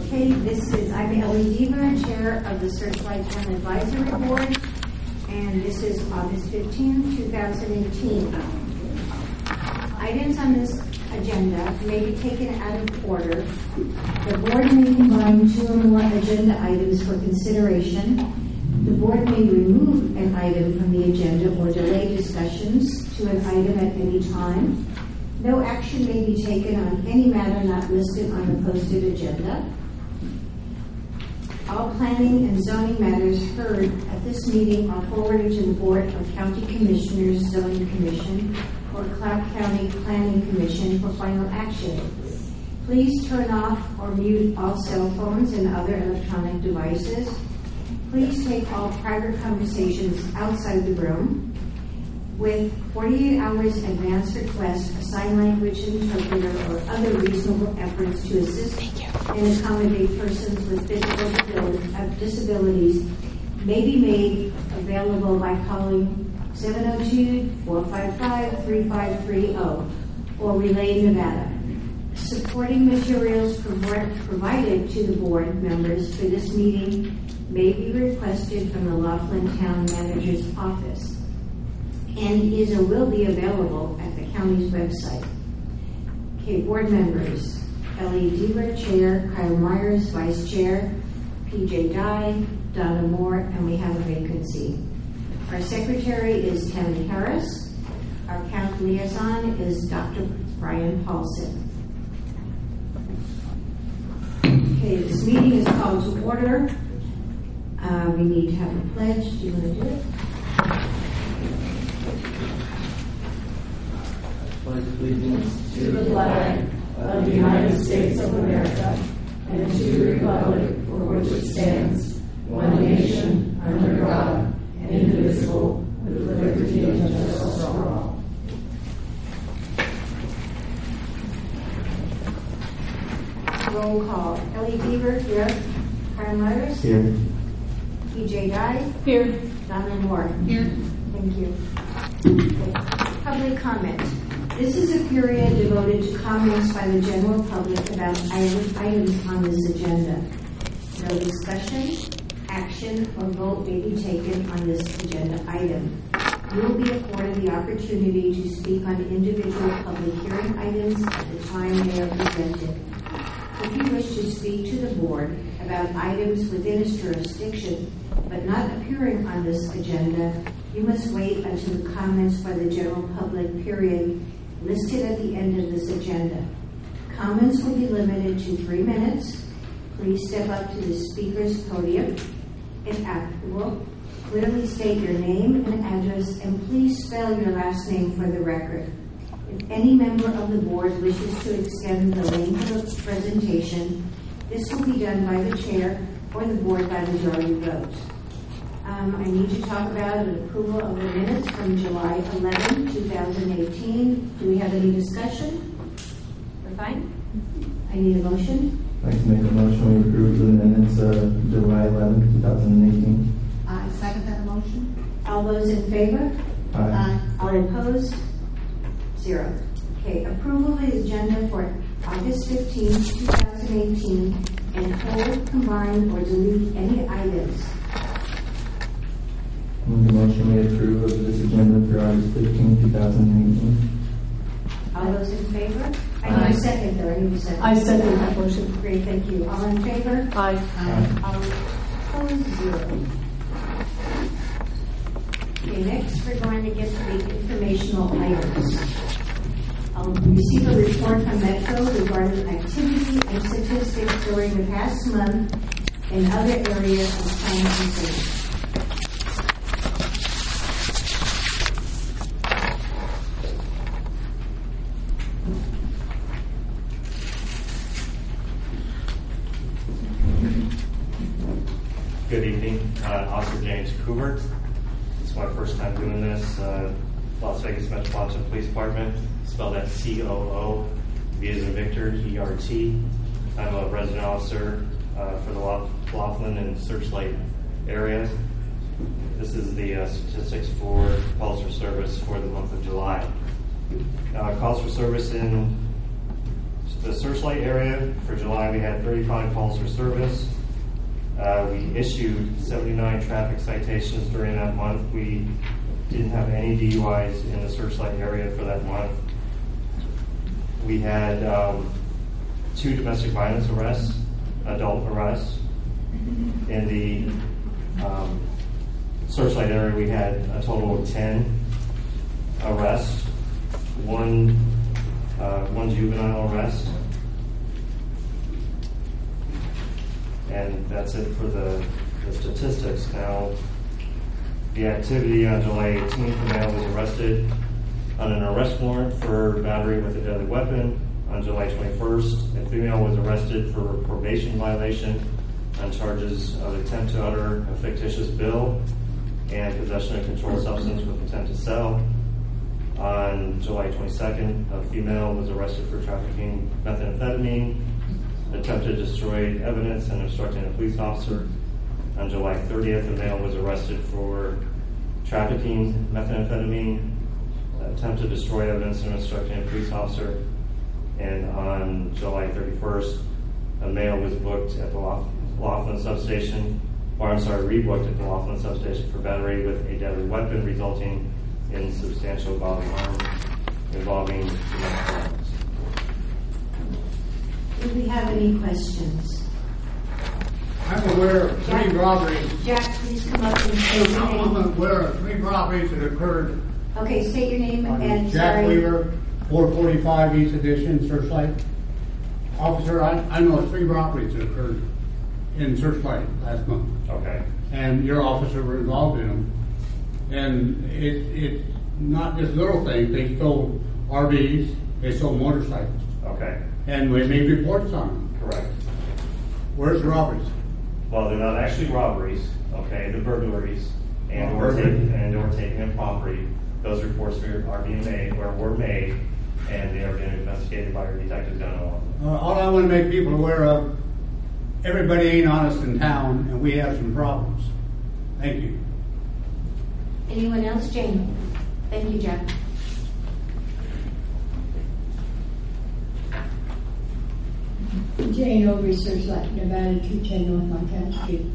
Okay, I'm Ellie Deaver, Chair of the Searchlight Town Advisory Board, and this is August 15, 2018. Items on this agenda may be taken out of order. The board may combine two or more agenda items for consideration. The board may remove an item from the agenda or delay discussions to an item at any time. No action may be taken on any matter not listed on the posted agenda. All planning and zoning matters heard at this meeting are forwarded to the Board of County Commissioners Zoning Commission or Clark County Planning Commission for final action. Please turn off or mute all cell phones and other electronic devices. Please take all private conversations outside the room. With 48 hours advance request, a sign language interpreter or other reasonable efforts to assist and accommodate persons with physical disabilities may be made available by calling 702-455-3530 or Relay Nevada. Supporting materials provided to the board members for this meeting may be requested from the Laughlin Town Manager's Office and is or will be available at the county's website. Okay, board members, Ellie Deaver, Chair, Kyle Myers, Vice Chair, PJ Dye, Donna Moore, and we have a vacancy. Our Secretary is Tammy Harris. Our County Liaison is Dr. Brian Paulson. Okay, this meeting is called to order. We need to have a pledge. Do you want to do it? Pledge allegiance to the flag of the United States of America and to the republic for which it stands, one nation, under God, indivisible, with liberty and justice for all. Roll call. Ellie Deaver, here. Kyle Myers? Here. PJ Dye? Here. Donna Moore? Here. Thank you. Okay. Public comment. This is a period devoted to comments by the general public about items on this agenda. No discussion, action, or vote may be taken on this agenda item. You will be afforded the opportunity to speak on individual public hearing items at the time they are presented. If you wish to speak to the board about items within its jurisdiction but not appearing on this agenda, you must wait until the comments by the general public period listed at the end of this agenda. Comments will be limited to 3 minutes. Please step up to the speaker's podium. If applicable, clearly state your name and address, and please spell your last name for the record. If any member of the board wishes to extend the length of the presentation, this will be done by the chair or the board by majority vote. I need to talk about an approval of the minutes from July 11, 2018. Do we have any discussion? We're fine? I need a motion. I'd like to make a motion to approve the minutes of July 11, 2018. I second that motion. All those in favor? Aye. All opposed? 0. Okay, approval of the agenda for August 15, 2018, and hold, combine, or delete any items. Make a motion we approve of this agenda for August 15, 2018. All those in favor? I Aye. need a second, though. I need a second. I second that motion. Great, thank you. All in favor? Aye. All opposed? 0. Okay, next we're going to get to the informational items. I'll receive a report from Metro regarding activity and statistics during the past month in other areas of crime concern. Good evening, Officer James Kubert. It's my first time doing this. Las Vegas Metropolitan Police Department, spelled that COO, V as in Victor, ERT. I'm a resident officer for the Laughlin and Searchlight areas. This is the statistics for calls for service for the month of July. Calls for service in The Searchlight area, for July, we had 35 calls for service. We issued 79 traffic citations during that month. We didn't have any DUIs in the Searchlight area for that month. We had 2 domestic violence arrests, adult arrests. In the Searchlight area, we had a total of 10 arrests, one juvenile arrest, and that's it for the statistics. Now, the activity on July 18th, the male was arrested on an arrest warrant for battery with a deadly weapon. On July 21st, a female was arrested for probation violation on charges of attempt to utter a fictitious bill and possession of controlled substance with intent to sell. On July 22nd, a female was arrested for trafficking methamphetamine, attempted to destroy evidence, and obstructing a police officer. On July 30th, a male was arrested for trafficking methamphetamine, attempt to destroy evidence, and obstructing a police officer. And on July 31st, a male was booked at the Laughlin substation, rebooked at the Laughlin substation for battery with a deadly weapon, resulting in substantial bodily harm involving domestic violence. Do we have any questions? I'm aware of 3 robberies. Jack, please come up and state your I'm name. aware of 3 robberies that occurred. Okay, state your name and Jack sorry. Weaver, 445 East Edition, Searchlight. Officer, I know of 3 robberies that occurred in Searchlight last month. Okay. And your officer were involved in them. And it's not just little things. They stole RVs, they stole motorcycles. Okay. And we made reports on them. Correct. Where's the robberies? Well, they're not actually robberies, okay? The burglaries or taking of property. Those reports are being made, or were made, and they are being investigated by our detectives down the line. All I want to make people aware of, everybody ain't honest in town, and we have some problems. Thank you. Anyone else? Jane. Thank you, Jack. Jane Overy, Searchlight, Nevada, 210 North Montana Street.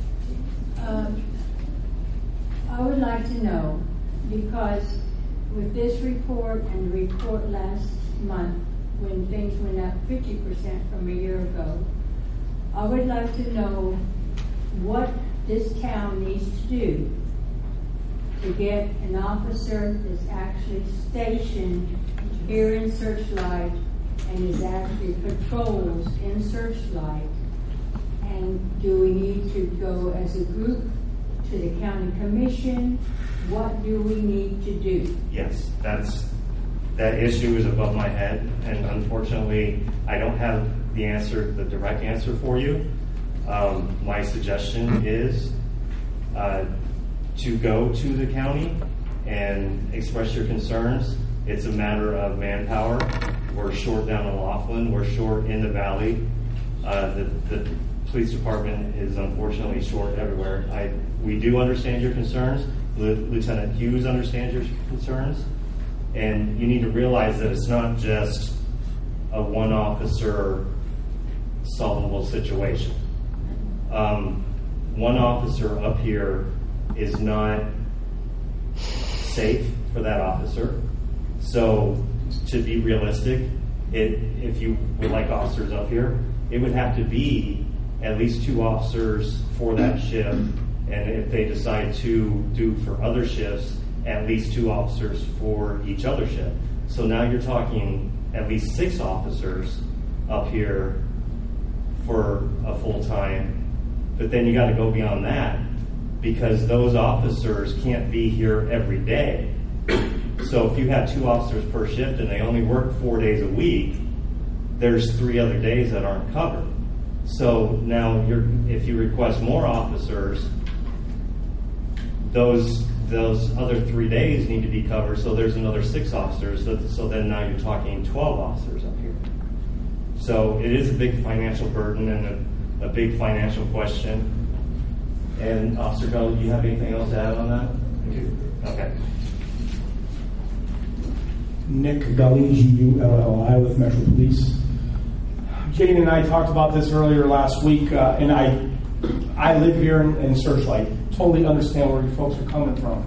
I would like to know, because with this report and the report last month, when things went up 50% from a year ago, I would like to know what this town needs to do to get an officer that's actually stationed here in Searchlight and is actually patrols in Searchlight. And do we need to go as a group to the county commission? What do we need to do? Yes, that issue is above my head, and unfortunately, I don't have the direct answer for you. My suggestion is to go to the county and express your concerns. It's a matter of manpower. We're short down in Laughlin. We're short in the valley. The police department is unfortunately short everywhere. We do understand your concerns. Lieutenant Hughes understands your concerns. And you need to realize that it's not just a one-officer solvable situation. One officer up here is not safe for that officer. So to be realistic, if you would like officers up here, it would have to be at least 2 officers for that shift. And if they decide to do for other shifts, at least 2 officers for each other shift. So now you're talking at least 6 officers up here for a full time. But then you got to go beyond that, because those officers can't be here every day. So if you have 2 officers per shift and they only work 4 days a week, there's 3 other days that aren't covered. So now if you request more officers, those other 3 days need to be covered, so there's another 6 officers. So then now you're talking 12 officers up here. So it is a big financial burden and a big financial question. And Officer Gull, do you have anything else to add on that? Okay. Nick Gully, Gulli, with Metro Police. Jane and I talked about this earlier last week, and I live here in Searchlight. Totally understand where you folks are coming from.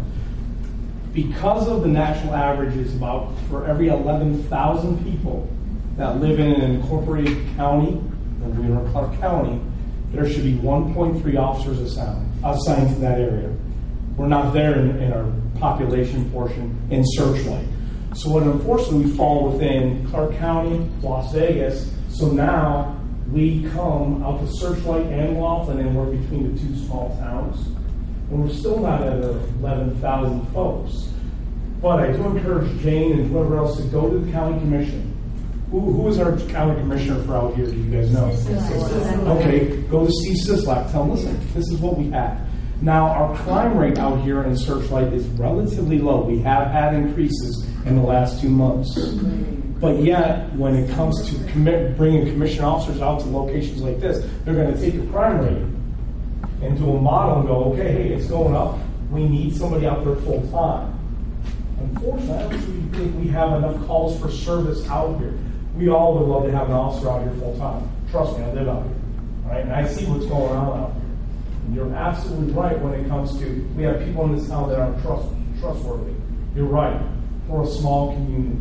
Because of the national averages, about for every 11,000 people that live in an incorporated county, or Clark County, there should be 1.3 officers assigned to that area. We're not there in our population portion in Searchlight. So what unfortunately we fall within Clark County, Las Vegas, so now we come out to Searchlight and Laughlin, and we're between the two small towns. And we're still not at 11,000 folks. But I do encourage Jane and whoever else to go to the county commission. Who is our county commissioner for out here? Do you guys know? Okay, go to Steve Sislak. Tell him, listen, this is what we have. Now, our crime rate out here in Searchlight is relatively low. We have had increases in the last 2 months. But yet, when it comes to bringing commission officers out to locations like this, they're going to take your crime rate and do a model and go, okay, hey, it's going up. We need somebody out there full time. Unfortunately, I don't really think we have enough calls for service out here. We all would love to have an officer out here full time. Trust me, I live out here. All right? And I see what's going on out here. And you're absolutely right when it comes to, we have people in this town that aren't trustworthy. You're right. We're a small community.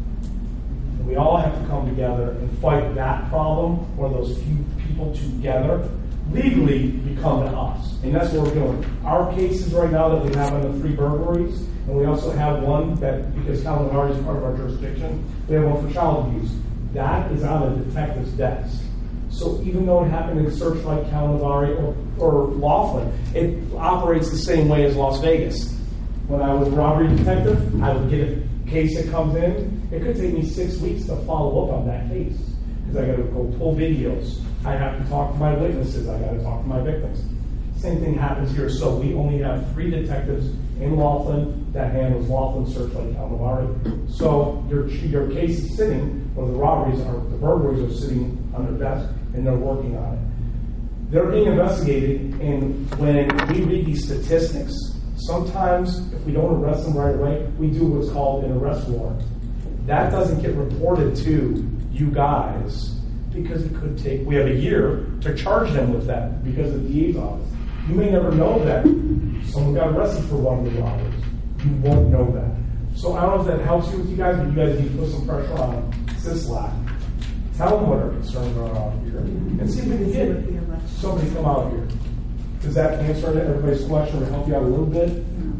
And we all have to come together and fight that problem, or those few people together legally become to us. And that's what we're doing. Our cases right now that we have on the 3 burglaries, and we also have one that, because Kalamazoo is part of our jurisdiction, we have one for child abuse. That is on a detective's desk. So even though it happened in Searchlight, Kalamazoo, or Laughlin, it operates the same way as Las Vegas. When I was a robbery detective, I would get a case that comes in. It could take me 6 weeks to follow up on that case because I got to go pull videos. I have to talk to my witnesses. I got to talk to my victims. Same thing happens here. So we only have 3 detectives in Laughlin that handles Laughlin, Searchlight, Kalamazoo. So your case is sitting, or the burglaries are sitting on their desk, and they're working on it. They're being investigated, and when we read these statistics, sometimes if we don't arrest them right away, we do what's called an arrest warrant. That doesn't get reported to you guys because it could take, we have a year to charge them with that because of the DA's office. You may never know that someone got arrested for one of the robberies. You won't know that. So I don't know if that helps you with you guys, but you guys need to put some pressure on Sislak. Tell them what our concerns are out here. And see if we can get somebody come out here. Does that answer everybody's question or help you out a little bit?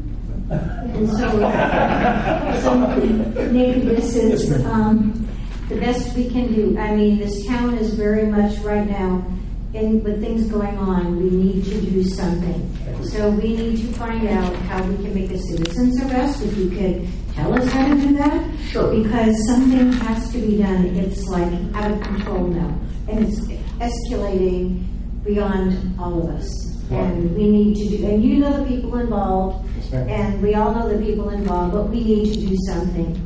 And so maybe this is the best we can do. I mean, this town is very much right now, and with things going on, we need to do something. So we need to find out how we can make a citizen's arrest. If you could tell us how to do that. Sure. Because something has to be done. It's like out of control now. And it's escalating beyond all of us. Right. And we need to do, and you know the people involved, Yes, ma'am. and we all know the people involved, but we need to do something.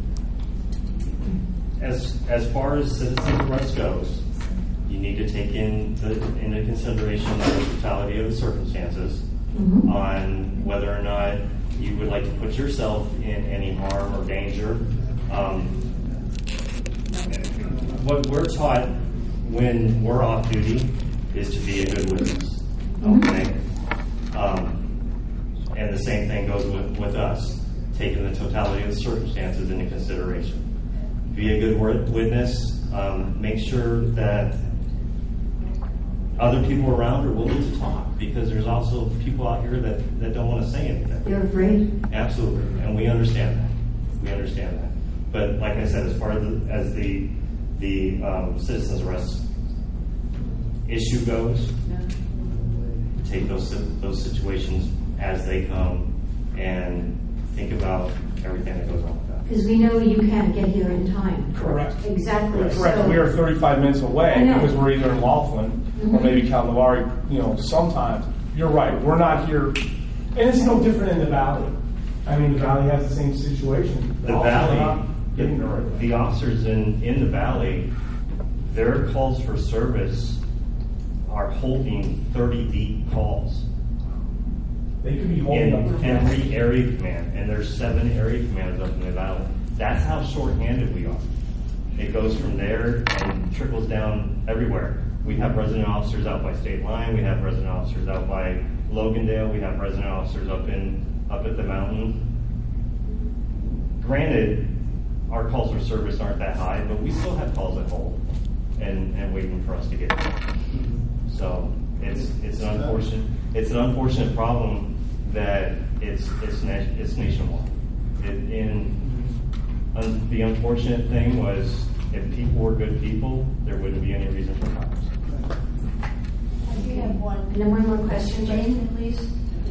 As far as citizen's arrest goes, you need to take into consideration the totality of the circumstances on whether or not you would like to put yourself in any harm or danger. What we're taught when we're off duty is to be a good witness. Okay? And the same thing goes with us, taking the totality of the circumstances into consideration. Be a good witness. Make sure that other people around are willing to talk, because there's also people out here that don't want to say anything. They're afraid. Absolutely, and we understand that. We understand that. But like I said, as far as the citizens arrest issue goes, take those situations as they come and think about everything that goes on with that. Because we know you can't get here in time. Correct. Exactly. Correct. So, We are 35 minutes away I know. because we're either in Laughlin or maybe Kalamazoo. Sometimes you're right. We're not here, and it's no different in the Valley. I mean, the Valley has the same situation. The Valley, the officers in the Valley, their calls for service are holding 30 deep calls They could be holding up in every area command, and there's 7 area commanders up in the Valley. That's how short-handed we are. It goes from there and trickles down everywhere. We have resident officers out by State Line. We have resident officers out by Logandale. We have resident officers up at the mountain. Granted, our calls for service aren't that high, but we still have calls at hold and waiting for us to get them. So it's an unfortunate problem that it's nationwide. The unfortunate thing was, if people were good people, there wouldn't be any reason for fires. I do have one. And then one more question, Jane, please.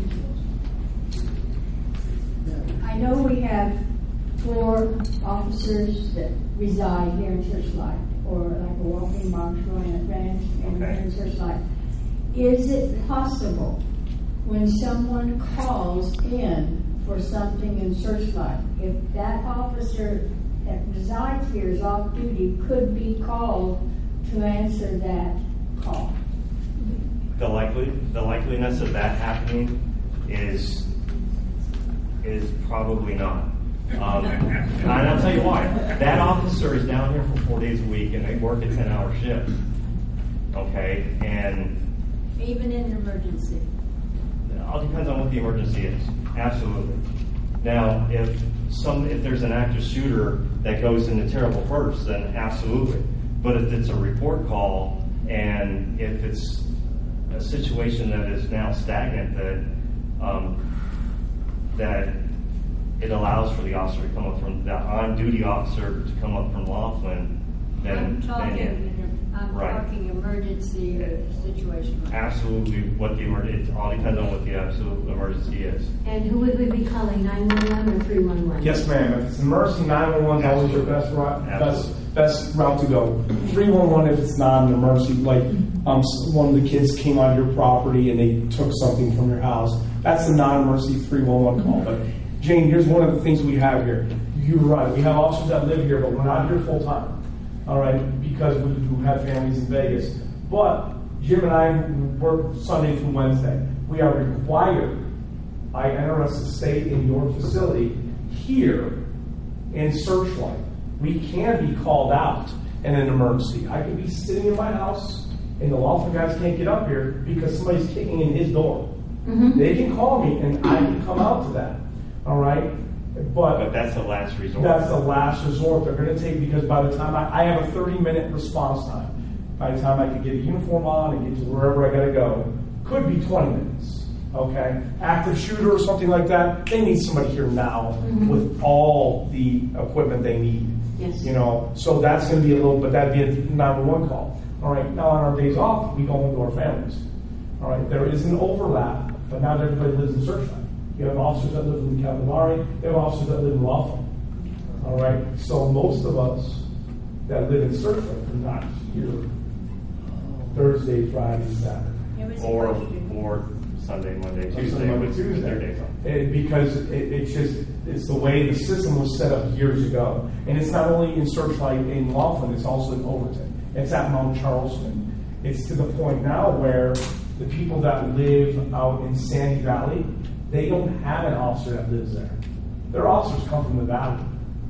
I know we have 4 officers that reside here in Searchlight, or like a walking marshal and a ranch in Searchlight. Is it possible when someone calls in for something in Searchlight, if that officer that resides here is off duty, could be called to answer that call? The likeliness of that happening is probably not. And I'll tell you why. That officer is down here for 4 days a week, and they work a 10-hour shift. Okay, and Even in an emergency? it all depends on what the emergency is. Absolutely. Now, if there's an active shooter that goes into terrible bursts, then absolutely. But if it's a report call, and if it's a situation that is now stagnant, that it allows for the officer to come up from the on-duty officer to come up from Laughlin, then I'm right. talking emergency situation. Absolutely, it all depends on what the absolute emergency is. And who would we be calling, 911 or 311? Yes, ma'am. If it's an emergency, 911 is always your best route to go. 311 if it's not an emergency, like one of the kids came on your property and they took something from your house. That's a non-emergency 311 call. But Jane, here's one of the things we have here. You're right. We have officers that live here, but we're not here full time. All right, because we do have families in Vegas. But Jim and I work Sunday through Wednesday. We are required by NRS to stay in your facility here in Searchlight. We can be called out in an emergency. I could be sitting in my house and the Laughlin guys can't get up here because somebody's kicking in his door. Mm-hmm. They can call me and I can come out to that. All right? But that's the last resort. That's the last resort they're going to take, because by the time I have a 30-minute response time. By the time I can get a uniform on and get to wherever I got to go, could be 20 minutes. Okay? Active shooter or something like that, they need somebody here now with all the equipment they need. Yes. So that's going to be a little, but that'd be a 911 call. All right? Now on our days off, we go into our families. All right? There is an overlap, but not everybody lives in Searchlight. You have officers that live in Calamari. You have officers that live in Laughlin. All right? So most of us that live in Searchlight are not here Thursday, Friday, Saturday. Or Sunday, Monday, Tuesday with their days off. Because it's the way the system was set up years ago. And it's not only in Searchlight in Laughlin, it's also in Overton. It's at Mount Charleston. It's to the point now where the people that live out in Sandy Valley, they don't have an officer that lives there. Their officers come from the valley.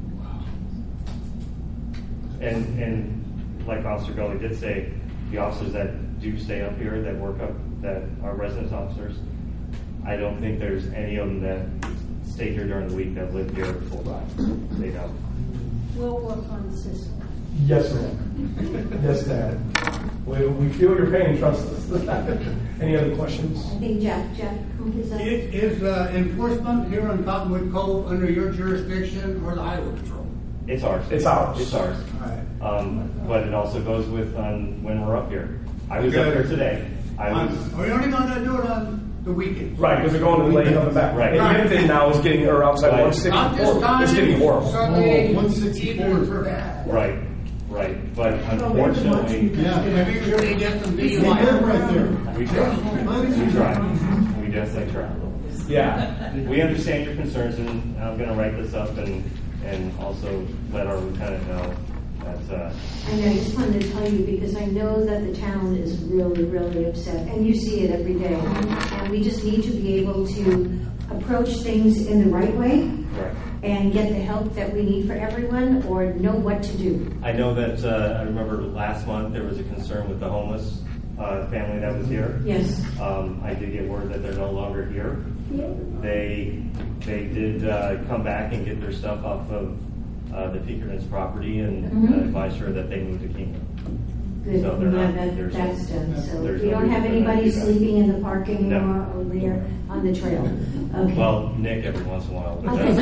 And like Officer Gully did say, the officers that do stay up here, that work up, that are residence officers, I don't think there's any of them that stay here during the week that live here full time. They don't. We'll work on the system. Yes, ma'am. Yes, ma'am. We feel your pain, trust us. Any other questions? I think Jeff, who is that? Is enforcement here on Cottonwood Cove under your jurisdiction or the Highway Patrol? It's ours. It's ours. It's ours. All right. But it also goes with when we're up here. I was up here today. We're only going to do it on the weekends. Right, because they're going to lay on the back. Right. And everything now is getting, or outside Right. 164. It's getting horrible. Sunday, 164 for that. Right. But unfortunately, Yeah, maybe we really get some They live right there. we try. We try. We definitely try. Yeah. We understand your concerns, and I'm going to write this up and also let our lieutenant know That's, And I just wanted to tell you, because I know that the town is really, really upset, and you see it every day. And we just need to be able to approach things in the right way right. and get the help that we need for everyone, or know what to do. I know that, I remember last month there was a concern with the homeless family that was here. Yes. I did get word that they're no longer here. They did come back and get their stuff off of the Pinkerton's property and advised her that they moved to Kingman. Good. So they're not- Yeah, there's that's no- done. So there's we no don't have reason for them to anybody do that. sleeping in the park anymore No. over there on the trail. Okay. Well, Nick every once in a while. But Okay.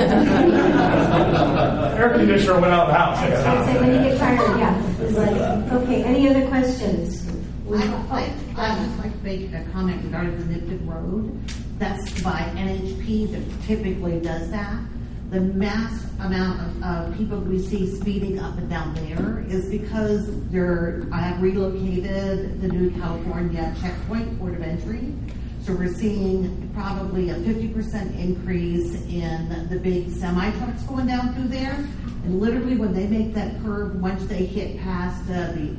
Air conditioner went out of the house. I was gonna say, when you get tired, yeah. It's like, okay, any other questions? I'd just like to make a comment regarding the Nipton Road. That's by NHP that typically does that. The mass amount of people we see speeding up and down there is because I have relocated the new California checkpoint, port of entry. So we're seeing probably a 50% increase in the big semi trucks going down through there. And literally when they make that curve, once they hit past the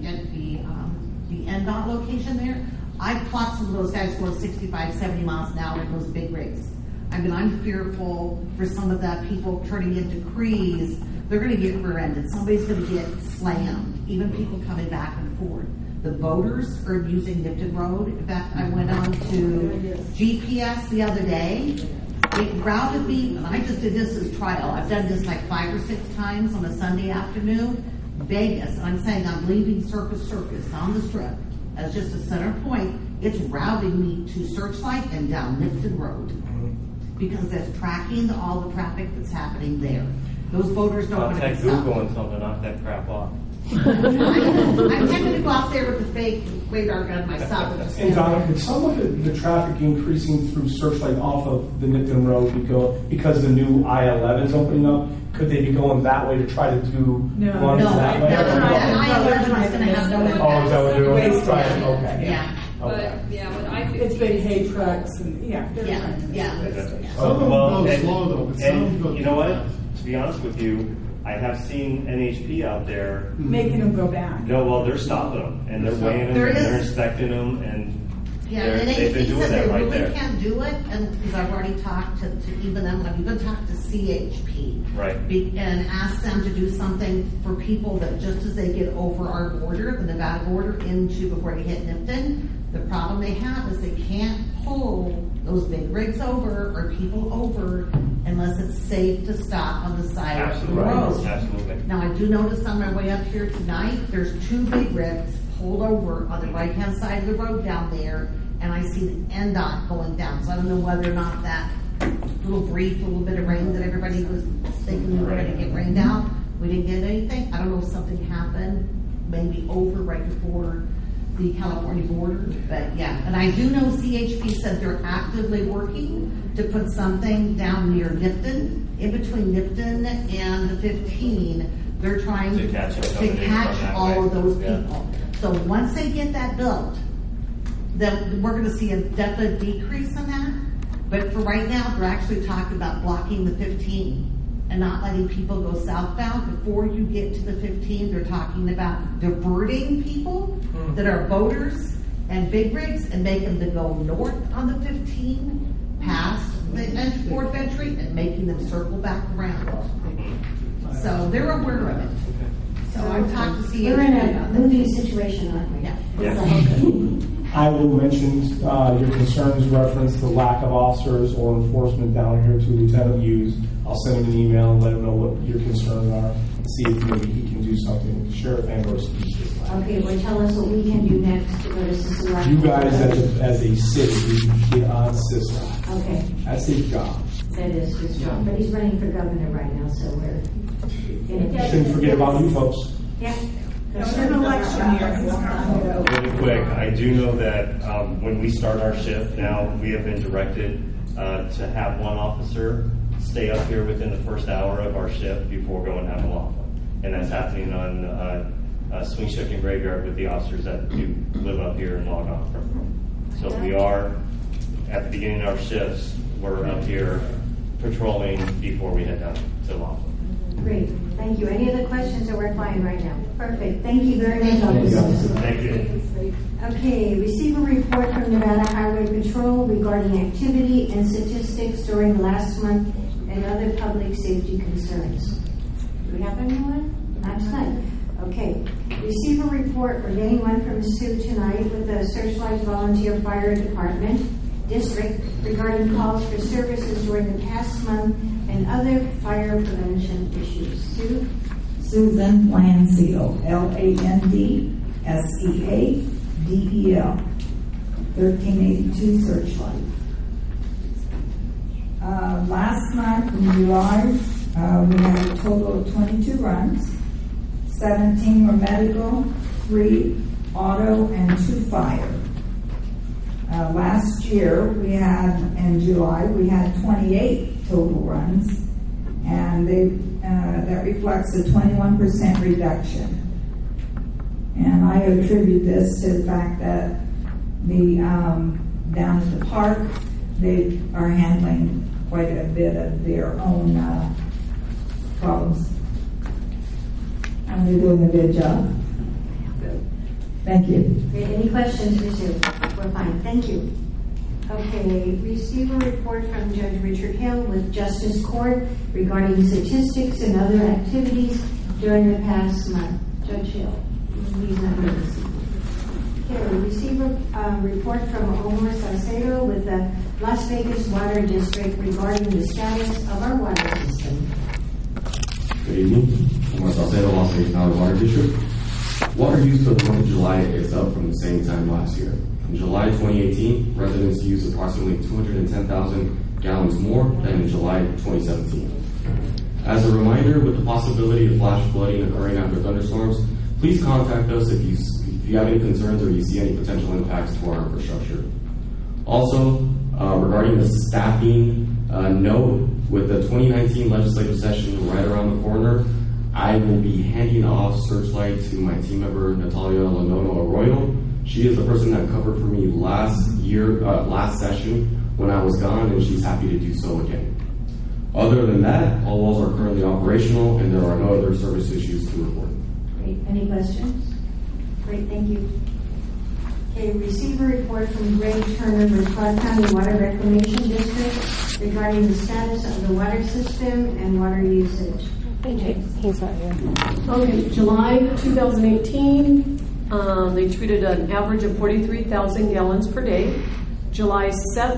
NDOT location there, I clocked some of those guys going 65, 70 miles an hour in those big rigs. I mean, I'm fearful for some of the people turning into Crees. They're going to get rear-ended. Somebody's going to get slammed, even people coming back and forth. The voters are using Nipton Road. In fact, I went on to GPS the other day. It routed me, and I just did this as trial. I've done this like 5 or 6 times on a Sunday afternoon. Vegas, and I'm saying I'm leaving Circus on the Strip as just a center point. It's routing me to Searchlight and down Nipton Road because that's tracking all the traffic that's happening there. Those voters don't want to Contact get stopped. Google and tell them to knock that crap off. I'm tempted to go out there with the fake radar gun myself. And just And stand Donna, there. could some of the traffic increasing through Searchlight off of the Nipton Road because the new I-11 is opening up? Could they be going that way to try to do runs No, that way? that's right. And I-11 is going to have no impact. Oh, is that what they're doing? Waste Right, time. okay. Yeah. Okay. But, yeah, with I-15. It's big hay trucks and, yeah. they're Yeah, trying to- yeah. Some of them go and- slow though, but some and go you know what? fast. To be honest with you, I have seen NHP out there. Making them go back. No, well, they're stopping them and they're weighing them There and they're is- inspecting them and Yeah, they're- and they've been he doing said that they right really there. can't do it, and because I've already talked to even them, I've even talked to CHP. Right. And asked them to do something for people that just as they get over our border, the Nevada border, into before they hit Nipton, the problem they have is they can't pull those big rigs over or people over unless it's safe to stop on the side of the Absolutely. road. Absolutely. Now, I do notice on my way up here tonight, there's 2 big rigs pulled over on the right-hand side of the road down there, and I see the NDOT going down. So I don't know whether or not that little bit of rain that everybody was thinking we were going to get rained out, we didn't get anything. I don't know if something happened, maybe over right before the California border, but yeah. And I do know CHP said they're actively working to put something down near Nipton, in between Nipton and the 15. They're trying To catch them to coming in from catch that all way. of those Yeah. people. So once they get that built, then we're going to see a definite decrease in that. But for right now, they're actually talking about blocking the 15 and not letting people go southbound. Before you get to the 15, they're talking about diverting people that are voters and big rigs and making them go north on the 15 past the fourth entry and making them circle back around. So they're aware of it. So I've talked to CHP We're in about a that. moving situation, aren't we? Yeah. Yeah. I will mention your concerns reference the lack of officers or enforcement down here to Lieutenant Hughes. I'll send him an email and let him know what your concerns are and see if maybe he can do something. Sheriff Ambrose can do this. Okay, well, tell us what we can do next to go to Cicero. You guys as a city, you get on system. Okay, That's his job. that is his job, but he's running for governor right now, so we're in a... Shouldn't forget about you folks. Yeah. It's an election year. Really quick, I do know that when we start our shift now, we have been directed to have one officer stay up here within the first hour of our shift before going to Laughlin. And that's happening on Swing Shift and Graveyard with the officers that do live up here and log on from. So we are, at the beginning of our shifts, we're up here patrolling before we head down to Laughlin. Great, thank you. Any other questions, or we're fine right now? Perfect, thank you very much, Thank you. officers. Thank you. Okay, receive a report from Nevada Highway Patrol regarding activity and statistics during the last month and other public safety concerns. Do we have anyone? Not tonight. Okay. Receive a report or getting one from Sue tonight with the Searchlight Volunteer Fire Department District regarding calls for services during the past month and other fire prevention issues. Sue? Susan Lansdale, Landseel, 1382 Searchlight. Last month in July, we had a total of 22 runs. 17 were medical, 3 auto, and 2 fire. Last year, in July, we had 28 total runs, and that reflects a 21% reduction. And I attribute this to the fact that down at the park, they are handling quite a bit of their own problems. And they're doing a good job. Thank you. Great. Any questions for Sue? We're fine. Thank you. Okay. Receive a report from Judge Richard Hill with Justice Court regarding statistics and other activities during the past month. Judge Hill. He's not here this evening. Okay. Receive a report from Omar Salcedo with the Las Vegas Water District regarding the status of our water system. Good evening. Omar Salcedo, Las Vegas Valley Water District. Water use for the month of July is up from the same time last year. In July 2018, residents used approximately 210,000 gallons more than in July 2017. As a reminder, with the possibility of flash flooding occurring after thunderstorms, please contact us if you have any concerns or you see any potential impacts to our infrastructure. Also, regarding the staffing note, with the 2019 legislative session right around the corner, I will be handing off Searchlight to my team member, Natalia Lanono Arroyo. She is the person that covered for me last session when I was gone, and she's happy to do so again. Other than that, all wells are currently operational, and there are no other service issues to report. Great. Any questions? Great, thank you. Okay, receive a report from Greg Turner with Clark County Water Reclamation District regarding the status of the water system and water usage. He's not here. Okay, July 2018, they treated an average of 43,000 gallons per day. July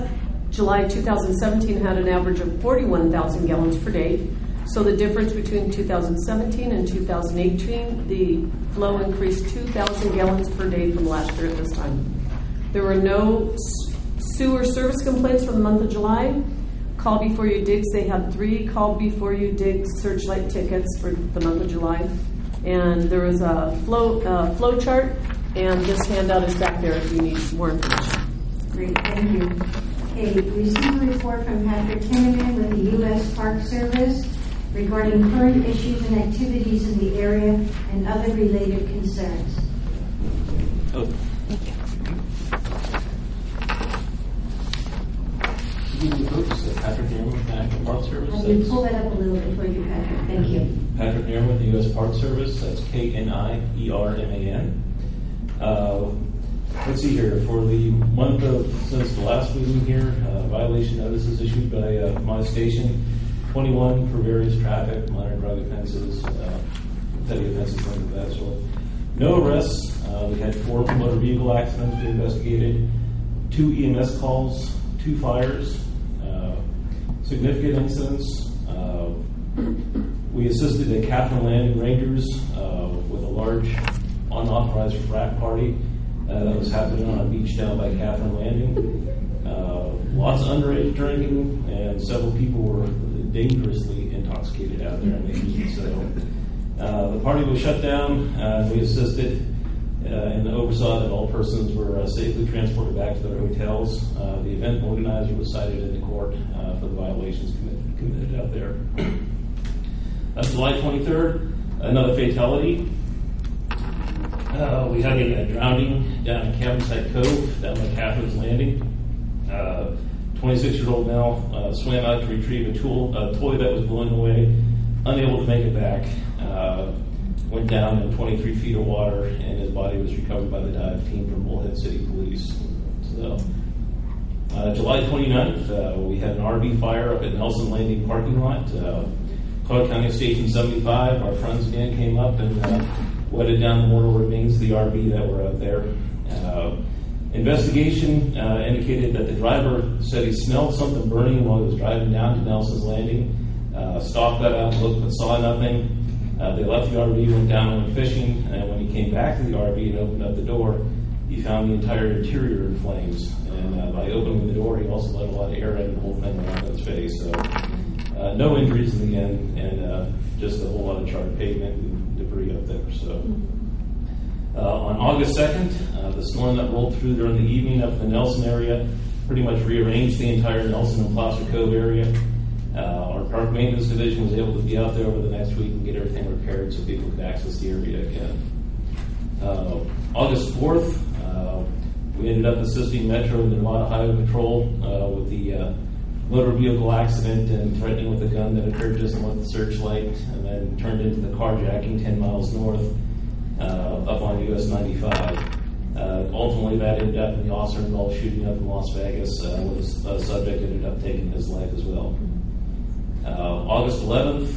2017 had an average of 41,000 gallons per day. So the difference between 2017 and 2018, the flow increased 2,000 gallons per day from last year at this time. There were no sewer service complaints for the month of July. Call Before You Digs, they had 3 Call Before You Digs Searchlight tickets for the month of July. And there was a flow chart, and this handout is back there if you need more information. Great, thank you. Okay, receive a report from Patrick Timmerman with the U.S. Park Service regarding current issues and activities in the area and other related concerns. Patrick Nierman with the National Park Service. Can you pull that up a little bit for you, Patrick? Thank you. Patrick Nierman with the U.S. Park Service. That's KNIERMAN. Let's see here. For the month since the last meeting here, violation notices issued by my station, 21 for various traffic, minor drug offenses, petty offenses, things of that sort. No arrests. We had 4 motor vehicle accidents we investigated, 2 EMS calls, 2 fires, significant incidents. We assisted the Catherine Landing Rangers with a large unauthorized frat party that was happening on a beach down by Catherine Landing. Lots of underage drinking, and several people were dangerously intoxicated out there. The party was shut down. We assisted and oversaw that all persons were safely transported back to their hotels. The event organizer was cited in court for the violations committed out there. July 23rd, another fatality. We had a drowning down in Campsite Cove, down by Catherine's Landing. 26-year-old male swam out to retrieve a toy that was blown away. unable to make it back. Went down in 23 feet of water, and his body was recovered by the dive team from Bullhead City Police. So, July 29th, we had an RV fire up at Nelson Landing parking lot. Clark County Station 75, our friends again came up and wetted down the mortal remains of the RV that were out there. Investigation indicated that the driver said he smelled something burning while he was driving down to Nelson's Landing. Stopped, got out, looked, but saw nothing. They left the RV, went down and went fishing, and when he came back to the RV and opened up the door, he found the entire interior in flames. And by opening the door, he also let a lot of air in, and the whole thing went on his face. So no injuries in the end, and just a whole lot of charred pavement and debris up there. So on August 2nd, the storm that rolled through during the evening up in the Nelson area pretty much rearranged the entire Nelson and Placer Cove area. Our park maintenance division was able to be out there over the next week and get everything repaired so people could access the area again. August 4th, we ended up assisting Metro and Nevada Highway Patrol with the motor vehicle accident and threatening with a gun that occurred just north of Searchlight and then turned into the carjacking 10 miles north up on US 95. Ultimately, that ended up in the officer-involved shooting up in Las Vegas, where the subject ended up taking his life as well. August 11th,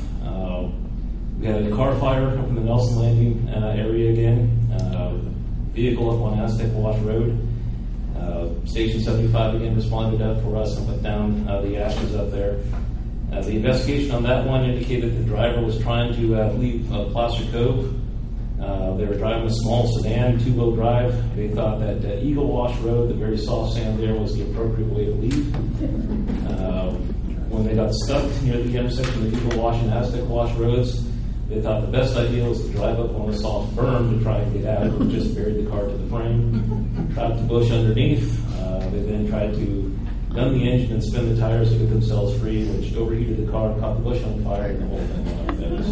we had a car fire up in the Nelson Landing area again. Vehicle up on Aztec Wash Road. Station 75 again responded up for us and put down the ashes up there. The investigation on that one indicated the driver was trying to leave Placer Cove. They were driving a small sedan, two-wheel drive. They thought that Eagle Wash Road, the very soft sand there, was the appropriate way to leave. When they got stuck near the intersection of Eagle Wash and Aztec Wash Roads, they thought the best idea was to drive up on a soft berm to try and get out, or just buried the car to the frame, trapped the bush underneath. They then tried to gun the engine and spin the tires to get themselves free, which overheated the car, caught the bush on fire, and the whole thing went up there.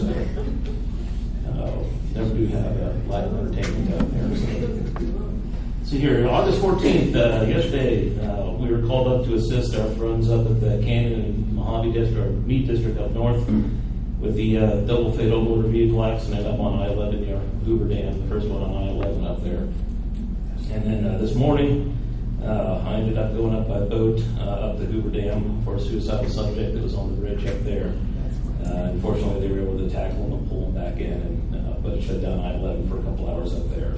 So, never do have live entertainment out there. So here, August 14th, yesterday, we were called up to assist our friends up at the Canyon and Mojave District, or Meade District up north, with the double fatal motor vehicle accident up on I-11 near Hoover Dam, the first one on I-11 up there. And then this morning, I ended up going up by boat up to Hoover Dam for a suicidal subject that was on the bridge up there. Unfortunately, they were able to tackle him and pull him back in, but it shut down I-11 for a couple hours up there.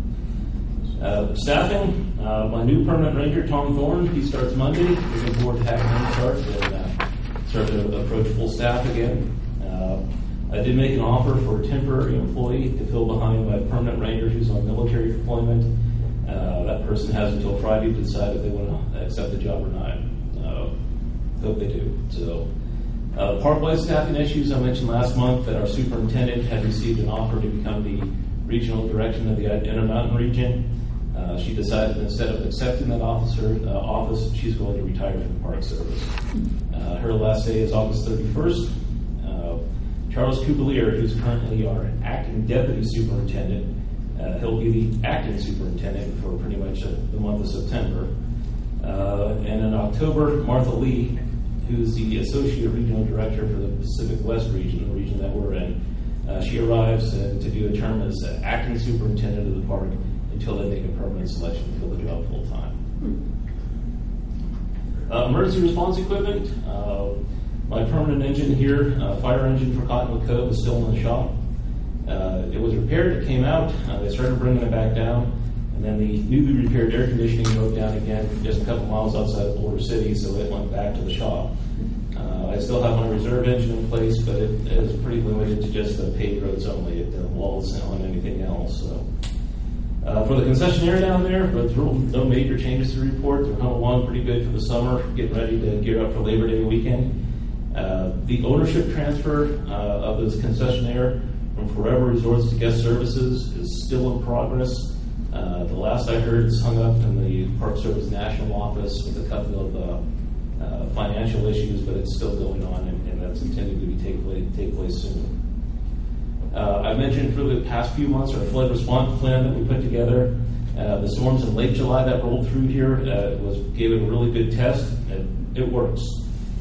So, staffing, my new permanent ranger, Tom Thorne, he starts Monday. Looking forward to having him start and start to approach full staff again. I did make an offer for a temporary employee to fill behind my permanent ranger who's on military deployment. That person has until Friday to decide if they want to accept the job or not. Hope they do. So, parkway staffing issues, I mentioned last month that our superintendent had received an offer to become the regional director of the Intermountain region. She decided instead of accepting that office, she's going to retire from the Park Service. Her last day is August 31st. Charles Cuvelier, who's currently our acting deputy superintendent, he'll be the acting superintendent for pretty much the month of September. And in October, Martha Lee, who's the associate regional director for the Pacific West region, the region that we're in, she arrives to do a term as acting superintendent of the park until they make a permanent selection to fill the job full time. Emergency response equipment. My permanent engine here, fire engine for Cottonwood Cove, is still in the shop. It was repaired, it came out, they started bringing it back down, and then the newly repaired air conditioning broke down again just a couple miles outside of Boulder City, so it went back to the shop. I still have my reserve engine in place, but it is pretty limited to just the paved roads only. It won't sell on anything else. So. For the concessionaire down there, no major changes to report. They're coming along pretty good for the summer, getting ready to gear up for Labor Day weekend. The ownership transfer of this concessionaire from Forever Resorts to Guest Services is still in progress. The last I heard, it's hung up in the Park Service National Office with a couple of financial issues, but it's still going on, and that's intended to take place soon. I mentioned for the past few months our flood response plan that we put together. The storms in late July that rolled through here gave it a really good test. It works.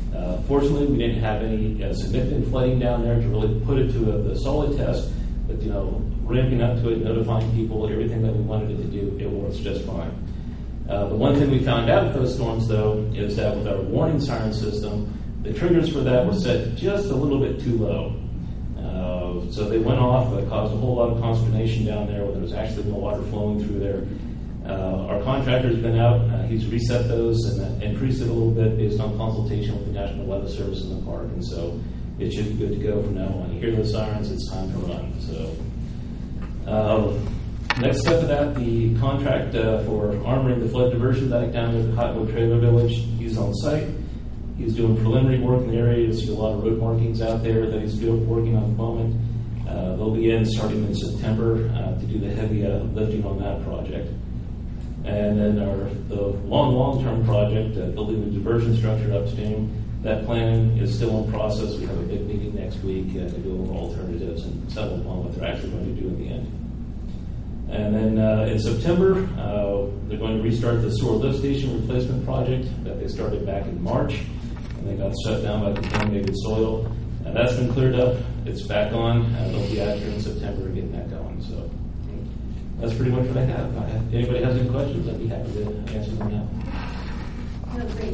Fortunately, we didn't have any significant flooding down there to really put it to the solid test, but ramping up to it, notifying people, everything that we wanted it to do, it works just fine. The one thing we found out with those storms, though, is that with our warning siren system, the triggers for that were set just a little bit too low. So they went off, but caused a whole lot of consternation down there where there was actually no water flowing through there. Our contractor's been out, he's reset those and increased it a little bit based on consultation with the National Weather Service in the park, and so it should be good to go from now on. You hear those sirens, it's time to run. So, next step of that, the contract for armoring the flood diversion back down at the Cottonwood Trailer Village, he's on site. He's doing preliminary work in the area. There's a lot of road markings out there that he's working on at the moment. They'll begin starting in September to do the heavy lifting on that project. And then the long-term project, building the diversion structure upstream, that plan is still in process. We have a big meeting next week to go over alternatives and settle upon what they're actually going to do in the end. And then in September, they're going to restart the sewer lift station replacement project that they started back in March, and they got shut down by contaminated soil. And that's been cleared up. It's back on. They'll be out here in September getting that going. So that's pretty much what I have. If anybody has any questions, I'd be happy to answer them now. No, great.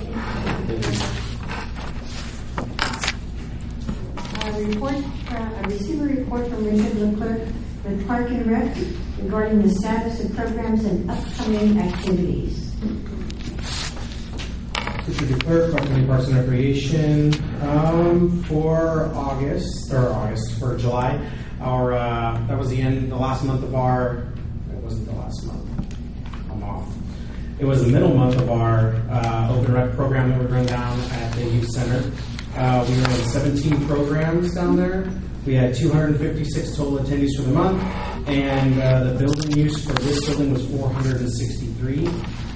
I received a report from Richard Leclerc with Park and Rec regarding the status of programs and upcoming activities. Richard Leclerc, Department Parks and Recreation. For July, that was the last month of our. It wasn't the last month. I'm off. It was the middle month of our open rec program that we run down at the youth center. We ran 17 programs down there. We had 256 total attendees for the month, and the building use for this building was 463.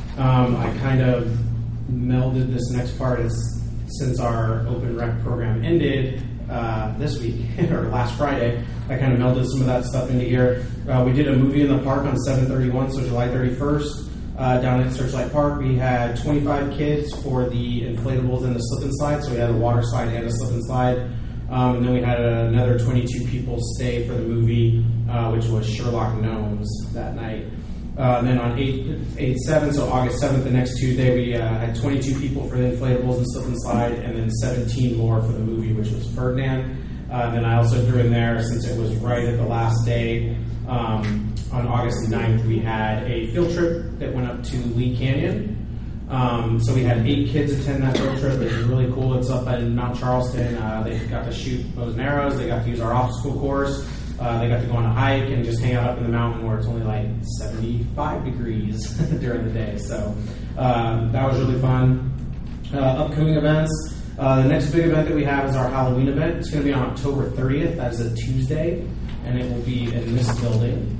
I kind of melded this next part since our open rec program ended this week, or last Friday. I kind of melded some of that stuff into here. We did a movie in the park on 7/31, so July 31st. Down at Searchlight Park, we had 25 kids for the inflatables and the slip and slide. So we had a water slide and a slip and slide. And then we had another 22 people stay for the movie, which was Sherlock Gnomes that night. And then on 8/7, so August 7th, the next Tuesday, we had 22 people for the inflatables and slip and slide, and then 17 more for the movie, which was Ferdinand. And then I also threw in there, since it was right at the last day, on August 9th, we had a field trip that went up to Lee Canyon. So we had 8 kids attend that field trip. It was really cool. It's up in Mount Charleston. They got to shoot bows and arrows. They got to use our obstacle course. They got to go on a hike and just hang out up in the mountain where it's only like 75 degrees during the day. So that was really fun. Upcoming events. The next big event that we have is our Halloween event. It's going to be on October 30th. That is a Tuesday, and it will be in this building.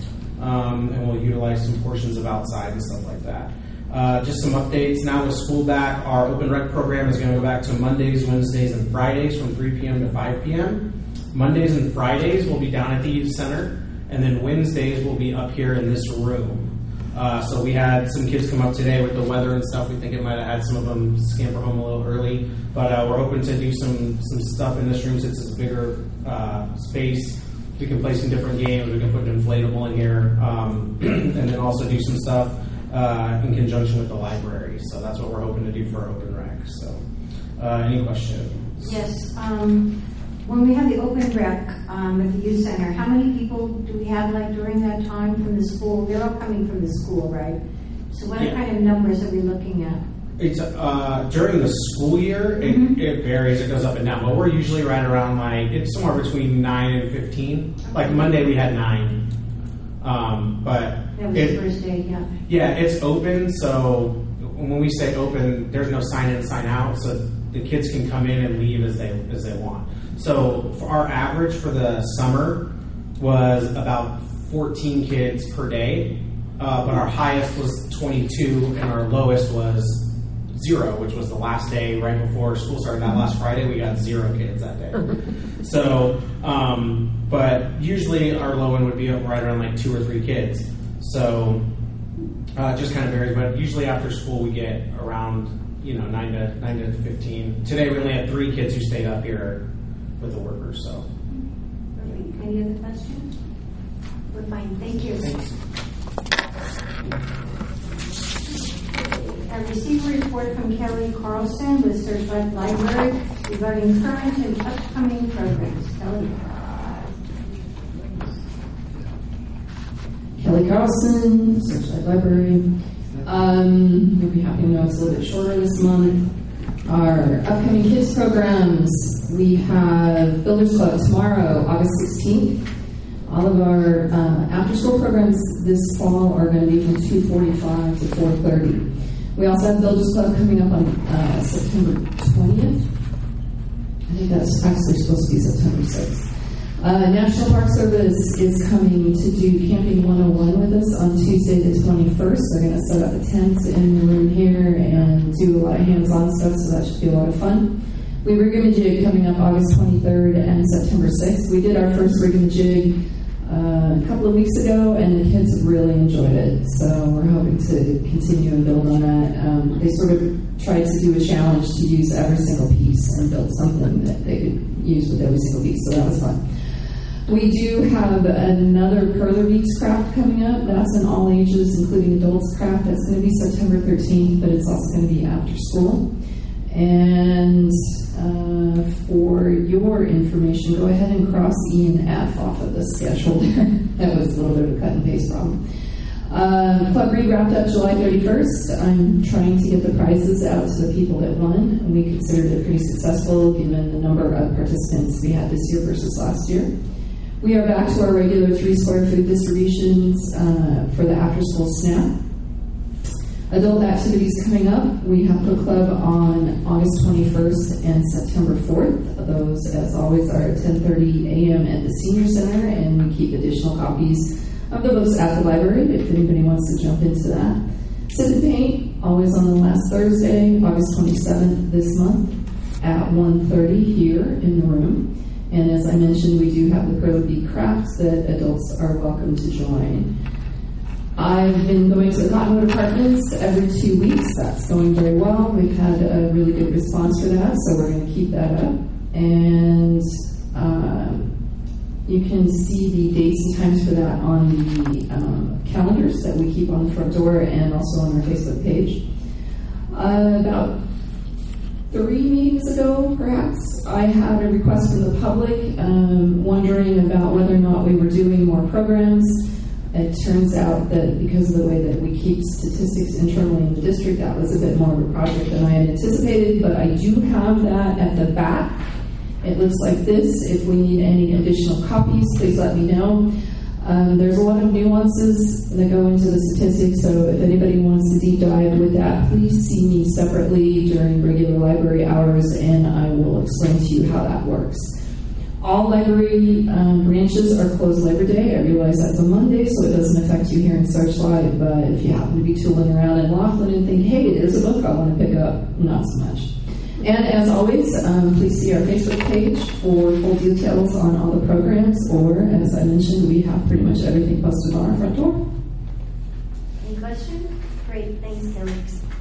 And we'll utilize some portions of outside and stuff like that. Just some updates. Now with school back, our open rec program is going to go back to Mondays, Wednesdays, and Fridays from 3 p.m. to 5 p.m. Mondays and Fridays will be down at the youth center, and then Wednesdays will be up here in this room. So we had some kids come up today with the weather and stuff. We think it might have had some of them scamper home a little early, but we're hoping to do some stuff in this room since it's a bigger space. We can play some different games. We can put an inflatable in here, and then also do some stuff in conjunction with the library. So that's what we're hoping to do for our open rec. So, any questions? Yes. When we have the open rec at the youth center, how many people do we have during that time from the school? They're all coming from the school, right? So what kind of numbers are we looking at? It's during the school year, it varies. It goes up and down, but we're usually right around it's somewhere between 9 and 15. Like Monday, we had 9. But that was the first day, yeah. Yeah, it's open. So when we say open, there's no sign in, sign out. So the kids can come in and leave as they want. So for our average for the summer was about 14 kids per day, but our highest was 22, and our lowest was 0, which was the last day right before school started. That last Friday, we got 0 kids that day. So, but usually our low end would be up right around 2 or 3 kids. So it just kind of varies. But usually after school, we get around 9 to 15. Today we only had 3 kids who stayed up here with the workers. So. Any other questions? We're fine. Thank you. Thanks. I received a report from Kelly Carlson with Searchlight Library regarding current and upcoming programs. Kelly. Kelly Carlson, Searchlight Library. You'll be happy to know it's a little bit shorter this month. Our upcoming kids programs, we have Builders Club tomorrow, August 16th. All of our after-school programs this fall are going to be from 2:45 to 4:30. We also have Builders Club coming up on September 20th. I think that's actually supposed to be September 6th. National Park Service is coming to do Camping 101 with us on Tuesday the 21st. They're going to set up a tent in the room here and do a lot of hands-on stuff, so that should be a lot of fun. We Rig-a-ma-jig coming up August 23rd and September 6th. We did our first Rig-a-ma-jig a couple of weeks ago, and the kids really enjoyed it. So we're hoping to continue and build on that. They sort of tried to do a challenge to use every single piece and build something that they could use with every single piece. So that was fun. We do have another Perler Beats craft coming up. That's in all ages, including adults craft. That's going to be September 13th, but it's also going to be after school. And for your information, go ahead and cross E and F off of the schedule there. That was a little bit of a cut and paste problem. Club Read wrapped up July 31st. I'm trying to get the prizes out to the people that won. We considered it pretty successful given the number of participants we had this year versus last year. We are back to our regular 3 square food distributions for the after-school SNAP. Adult activities coming up. We have Book Club on August 21st and September 4th. Those, as always, are at 10:30 a.m. at the Senior Center, and we keep additional copies of the books at the library if anybody wants to jump into that. Sip and Paint, always on the last Thursday, August 27th this month at 1:30 here in the room. And as I mentioned, we do have the Perler Beat Crafts that adults are welcome to join. I've been going to the Cottonwood Apartments every 2 weeks. That's going very well. We've had a really good response for that, so we're going to keep that up. And you can see the dates and times for that on the calendars that we keep on the front door and also on our Facebook page. About 3 meetings ago, perhaps, I had a request from the public wondering about whether or not we were doing more programs. It turns out that because of the way that we keep statistics internally in the district, that was a bit more of a project than I had anticipated, but I do have that at the back. It looks like this. If we need any additional copies, please let me know. There's a lot of nuances that go into the statistics, so if anybody wants to deep dive with that, please see me separately during regular library hours, and I will explain to you how that works. All library branches are closed Labor Day. I realize that's a Monday, so it doesn't affect you here in Searchlight, but if you happen to be tooling around in Laughlin and think, hey, there's a book I want to pick up, not so much. And as always, please see our Facebook page for full details on all the programs, or as I mentioned, we have pretty much everything posted on our front door. Any questions? Great, thanks, Kelly.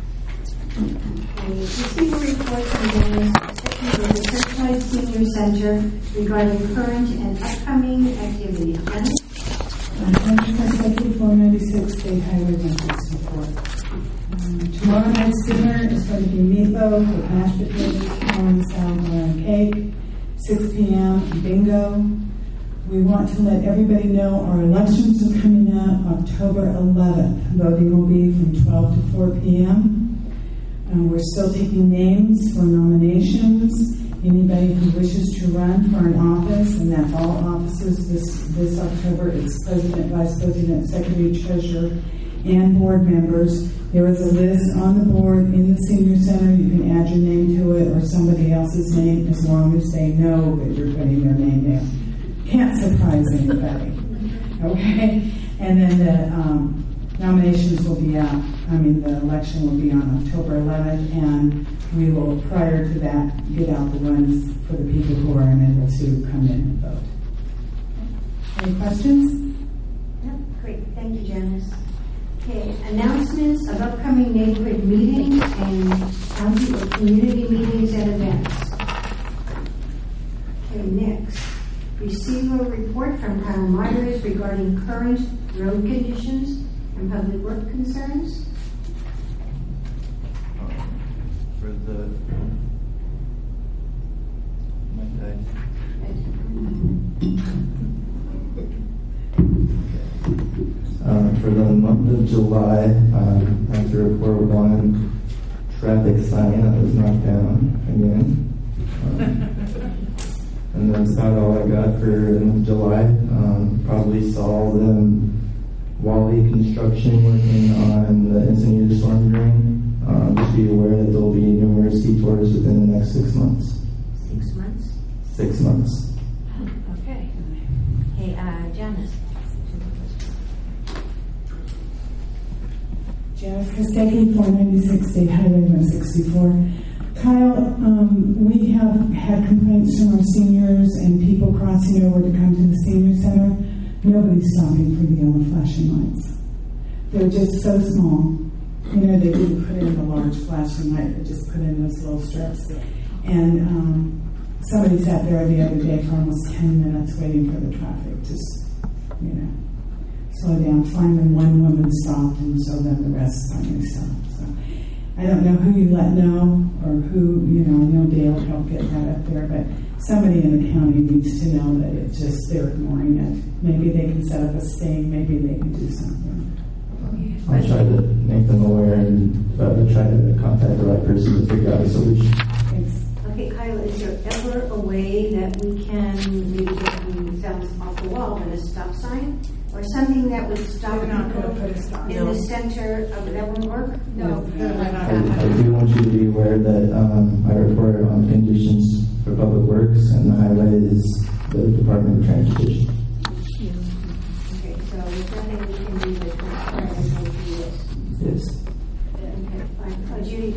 We received a report from the Searchlight Senior Center regarding current and upcoming activities. Section 496 State Highway Methods Report. Tomorrow night's dinner is going to be meatloaf with mashed potatoes, corn, salad, and cake. 6 p.m. bingo. We want to let everybody know our elections are coming up October 11th. Voting will be from 12 to 4 p.m. We're still taking names for nominations. Anybody who wishes to run for an office, and that's all offices this October, it's president, vice president, secretary, treasurer, and board members. There is a list on the board in the senior center. You can add your name to it or somebody else's name as long as they know that you're putting their name there. Can't surprise anybody. Okay? And then the nominations will be out. The election will be on October 11th, and we will, prior to that, get out the ones for the people who are unable to come in and vote. Any questions? Yep, great. Thank you, Janice. Okay, announcements of upcoming neighborhood meetings and council current road conditions and public work concerns. For the for the month of July, I have to report one traffic sign that was knocked down again. And that's about all I got for the month of July. Probably saw them Wally Construction working on the Encinitas storm drain. Just be aware that there will be numerous detours within the next 6 months. 6 months? 6 months. Okay. Hey, Janice. Janice Kostecki, 496 State Highway 164. Kyle, we have had complaints from our seniors and people crossing over to come to the senior center. Nobody's stopping for the yellow flashing lights. They're just so small. You know, they didn't put in the large flashing light, they just put in those little strips. And somebody sat there the other day for almost 10 minutes waiting for the traffic. Just, you know, slow down. Finally, one woman stopped, and so then the rest finally stopped. So I don't know who you let know or who, you know, I know Dale helped get that up there, but somebody in the county needs to know that it's just they're ignoring it. Maybe they can set up a sting, maybe they can do something. I'll try to make them aware and try to contact the right person to figure out a solution. Thanks. Okay, Kyle, is there ever a way that we can maybe get the sounds off the wall with a stop sign? Or something that would stop They're not people gonna put a stop in the center of that won't work? No. I do want you to be aware that I report on conditions for public works, and the highway is the Department of Transportation. Okay, so there's nothing we can do to transparent and go through this. Yes. Okay, fine. Judy?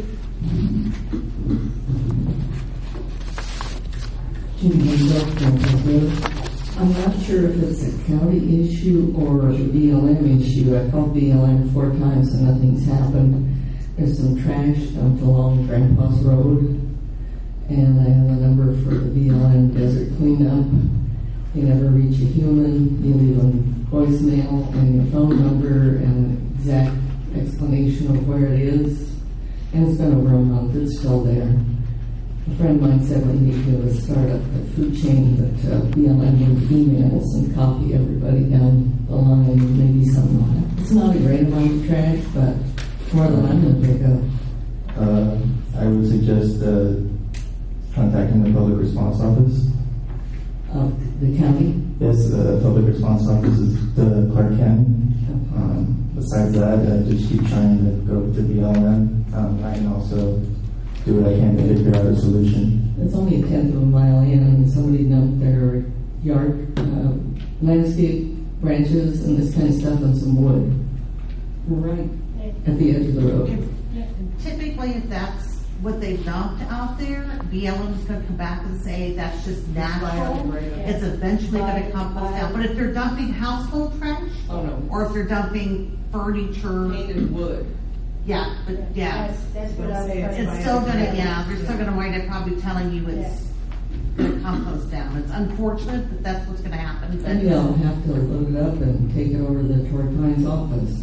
I'm not sure if it's a county issue or a BLM issue. I called BLM 4 times and nothing's happened. There's some trash dumped along Grandpa's Road, and I have a number for the BLM Desert Cleanup. You never reach a human. You leave a voicemail and your phone number and an exact explanation of where it is. And it's been over a month. It's still there. A friend of mine said we need to start up a food chain that BLM would emails and copy everybody down the line, maybe something like that. It's not a great amount of trash, but more than I'm going to pick up. I would suggest contacting the Public Response Office. The county? Yes, the Public Response Office is the Clark County. Besides that, just keep trying to go to BLM. I can also do what I can to figure out a solution. It's only a 10th of a mile in, and somebody dumped their yard landscape branches and this kind of stuff and some wood right at the edge of the road. Typically, if that's what they've dumped out there, BLM is going to come back and say that's just natural. It's eventually going to compost out. But if they're dumping household trash, or if they're dumping furniture, Painted wood. yeah, but yeah, That's what I was it's still going to, they're still going to wind up probably telling you it's going to compost down. It's unfortunate, but that's what's going to happen. Maybe I'll have to load it up and take it over to the Tortine's office.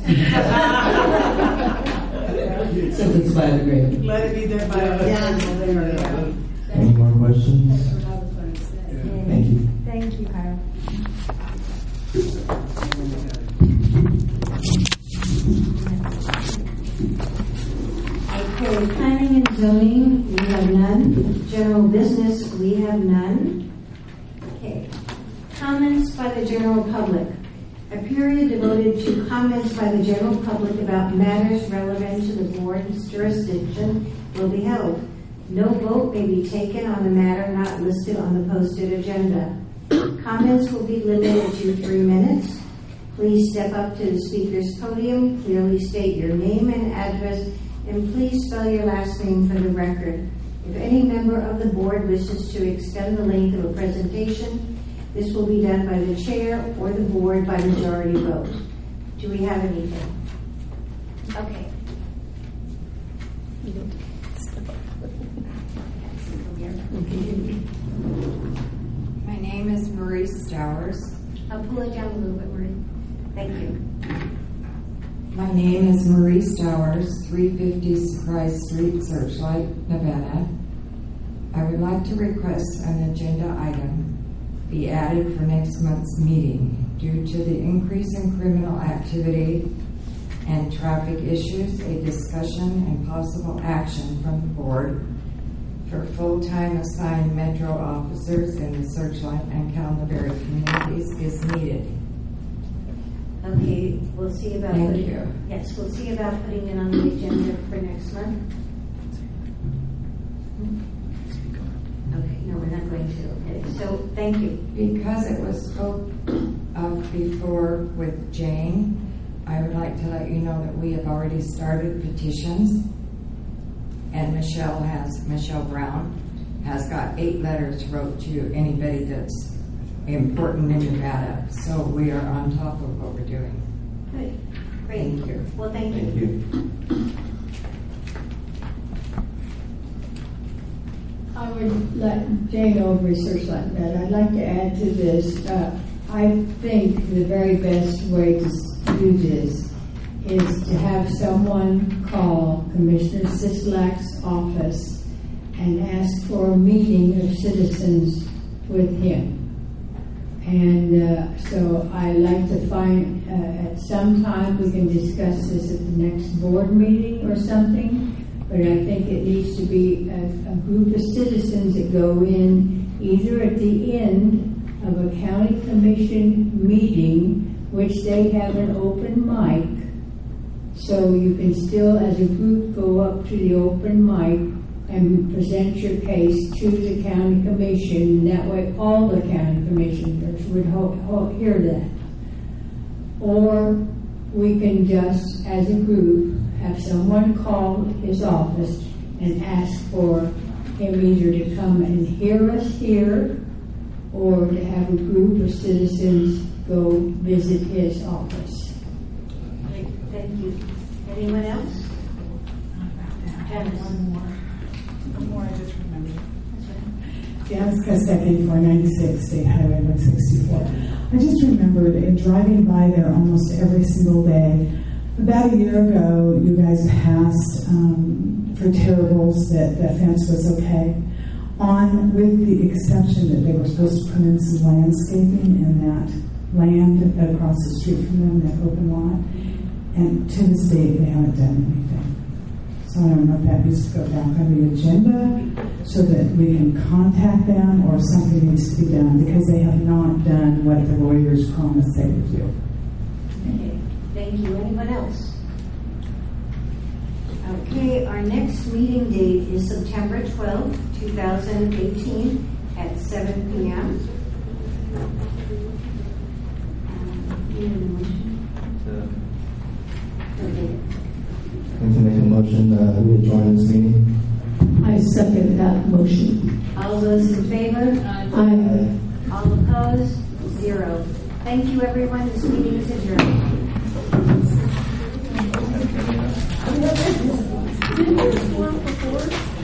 Since it's biodegradable. Let it be there by Any more questions? Thank you. Thank you, Kyle. Okay, planning and zoning, we have none. General business, we have none. Okay. Comments by the general public. A period devoted to comments by the general public about matters relevant to the board's jurisdiction will be held. No vote may be taken on a matter not listed on the posted agenda. Comments will be limited to 3 minutes. Please step up to the speaker's podium, clearly state your name and address, and please spell your last name for the record. If any member of the board wishes to extend the length of a presentation, this will be done by the chair or the board by majority vote. Do we have anything? Okay. My name is Marie Stowers. I'll pull it down a little bit, Marie. Thank you. My name is Marie Stowers, 350 Surprise Street, Searchlight, Nevada. I would like to request an agenda item be added for next month's meeting due to the increase in criminal activity and traffic issues, a discussion and possible action from the board for full-time assigned Metro officers in the Searchlight and Calnaberry communities is needed. Okay, we'll see about Thank putting, you. Yes, we'll see about putting it on the agenda for next month. Okay, no, we're not going to. Okay, so thank you. Because it was spoke of before with Jane, I would like to let you know that we have already started petitions, and Michelle Brown has got 8 letters wrote to anybody that's important in Nevada. So we are on top of what we're doing. Good, great. Thank you. Well, thank you. Thank you. I would let Jane over research like that. I'd like to add to this. I think the very best way to do this is to have someone call Commissioner Sisolak's office and ask for a meeting of citizens with him. And so I like to find at some time we can discuss this at the next board meeting or something. But I think it needs to be a group of citizens that go in either at the end of a county commission meeting, which they have an open mic, so you can still, as a group, go up to the open mic and present your case to the county commission. That way, all the county commissioners would hear that. Or we can just, as a group, have someone call his office and ask for him either to come and hear us here or to have a group of citizens go visit his office. Great, thank you. Anyone else? Janice. One more, I just remembered. Janice Kostecki, 496 State Highway 164. I just remembered in driving by there almost every single day. About a year ago, you guys passed for Terribles that fence was okay, with the exception that they were supposed to put in some landscaping in that land across the street from them, that open lot. And to this date, they haven't done anything. So I don't know if that needs to go back on the agenda so that we can contact them, or something needs to be done, because they have not done what the lawyers promised they would do. Okay, thank you. Anyone else? Okay, our next meeting date is September 12th, 2018 at 7 p.m. I can make a motion that we adjourn this meeting. I second that motion. All those in favor? Aye. All opposed? 0. Thank you, everyone. This meeting is adjourned. Didn't you form before?